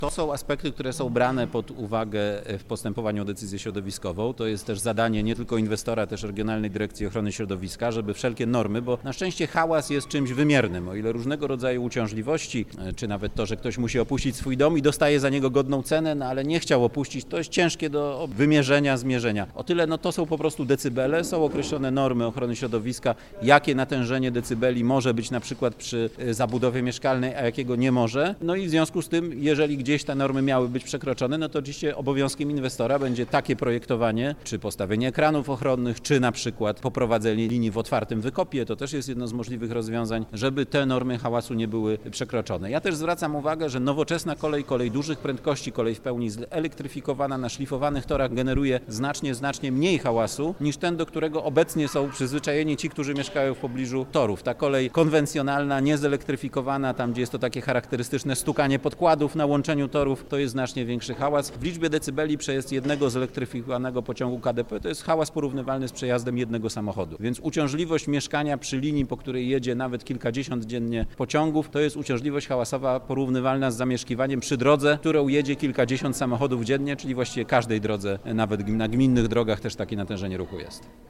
To są aspekty, które są brane pod uwagę w postępowaniu o decyzję środowiskową. To jest też zadanie nie tylko inwestora, też Regionalnej Dyrekcji Ochrony Środowiska, żeby wszelkie normy, bo na szczęście hałas jest czymś wymiernym. O ile różnego rodzaju uciążliwości, czy nawet to, że ktoś musi opuścić swój dom i dostaje za niego godną cenę, no ale nie chciał opuścić, to jest ciężkie do wymierzenia, zmierzenia. O tyle to są po prostu decybele, są określone normy ochrony środowiska, jakie natężenie decybeli może być na przykład przy zabudowie mieszkalnej, a jakiego nie może. No i w związku z tym, jeżeli gdzieś te normy miały być przekroczone, no to oczywiście obowiązkiem inwestora będzie takie projektowanie, czy postawienie ekranów ochronnych, czy na przykład poprowadzenie linii w otwartym wykopie, to też jest jedno z możliwych rozwiązań, żeby te normy hałasu nie były przekroczone. Ja też zwracam uwagę, że nowoczesna kolej dużych prędkości, kolej w pełni zelektryfikowana na szlifowanych torach generuje znacznie mniej hałasu niż ten, do którego obecnie są przyzwyczajeni ci, którzy mieszkają w pobliżu torów. Ta kolej konwencjonalna, niezelektryfikowana, tam gdzie jest to takie charakterystyczne stukanie podkładów na łączeniu torów, to jest znacznie większy hałas. W liczbie decybeli przejazd jednego zelektryfikowanego pociągu KDP to jest hałas porównywalny z przejazdem jednego samochodu. Więc uciążliwość mieszkania przy linii, po której jedzie nawet kilkadziesiąt dziennie pociągów, to jest uciążliwość hałasowa porównywalna z zamieszkiwaniem przy drodze, którą jedzie kilkadziesiąt samochodów dziennie, czyli właściwie każdej drodze, nawet na gminnych drogach też takie natężenie ruchu jest.